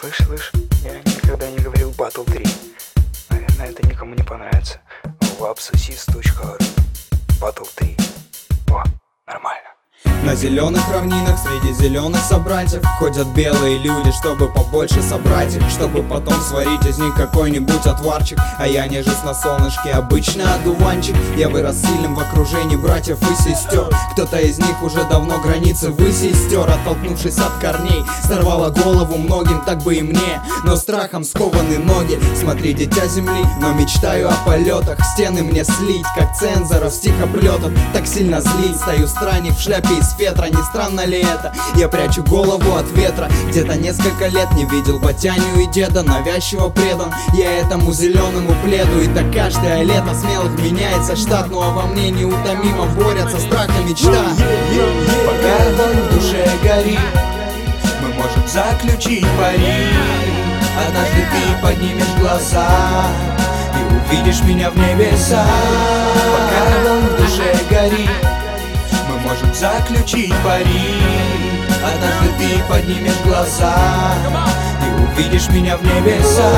Слышь, я никогда не говорил Battle 3. Наверное, это никому не понравится. Wapsosis.ru Battle 3. О, нормально. На зеленых равнинах среди зеленых собратьев ходят белые люди, чтобы побольше собрать их, чтобы потом сварить из них какой-нибудь отварчик. А я нежусь на солнышке, обычный одуванчик. Я вырос сильным в окружении братьев и сестер. Кто-то из них уже давно границы выси стер, оттолкнувшись от корней. Сорвало голову многим, так бы и мне, но страхом скованы ноги. Смотри, дитя земли, но мечтаю о полетах. Стены мне слить, как цензоров стихоплетов. Так сильно злить, стою странник в шляпе из ветра. Не странно ли это? Я прячу голову от ветра. Где-то несколько лет не видел батяню и деда, навязчиво предан я этому зеленому пледу. И так каждое лето смелых меняется штат, ну а во мне неутомимо борются страх и мечта. Пока огонь в душе горит, мы можем заключить пари. Однажды ты поднимешь глаза и увидишь меня в небесах. Пока огонь в душе горит, мы можем заключить пари. Однажды ты поднимешь глаза и увидишь меня в небесах.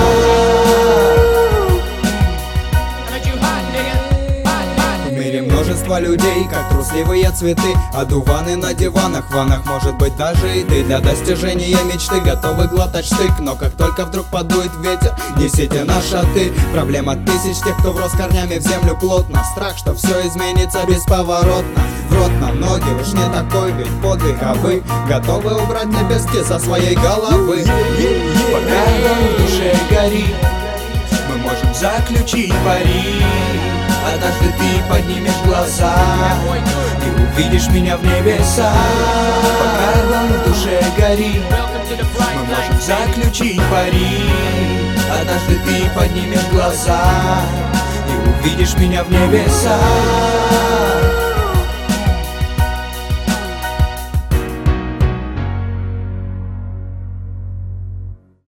В мире множество людей, как трусливые цветы. Одуваны на диванах, в ваннах, может быть даже и ты. Для достижения мечты готовы глотать штык. Но как только вдруг подует ветер, несите на шаты. Проблема тысяч тех, кто врос корнями в землю плотно. Страх, что все изменится бесповоротно. В рот на ноги уж не такой ведь подвиг, а вы готовы убрать лепестки со своей головы. Пока огонь в душе горит, мы можем заключить пари. Однажды ты поднимешь глаза и увидишь меня в небесах. Пока огонь в душе горит, мы можем заключить пари. Однажды ты поднимешь глаза и увидишь меня в небесах.